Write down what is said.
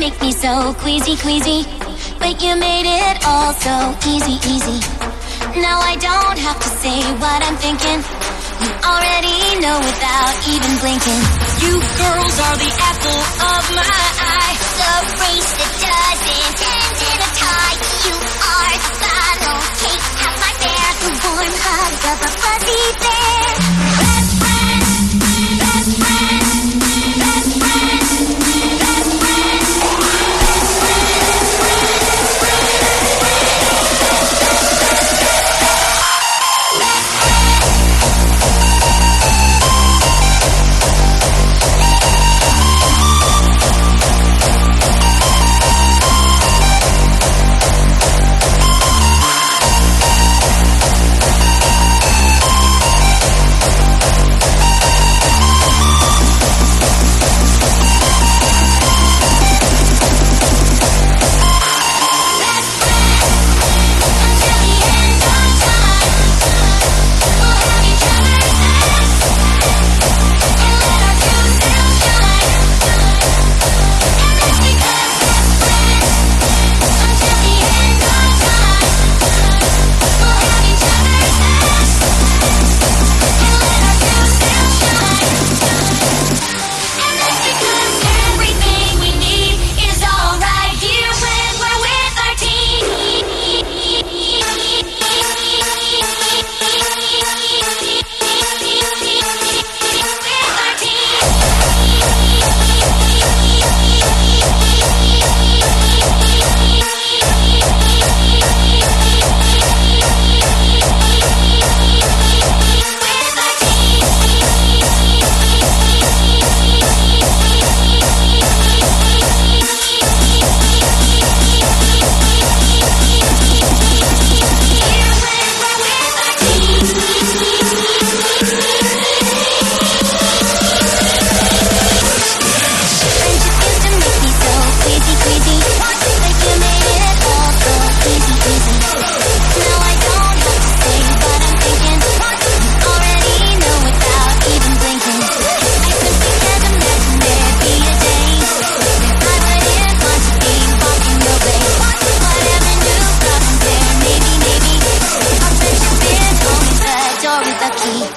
make me so queasy, queasy, but you made it all so easy, easy. Now I don't have to say what I'm thinking. You already know without even blinking. You girls are the apple of my eye. The race that doesn't end in a tie. You are the funnel cake, have my bear. The warm hug of a fuzzy bear. Best friend, best friend, best friend, best friend, with the key.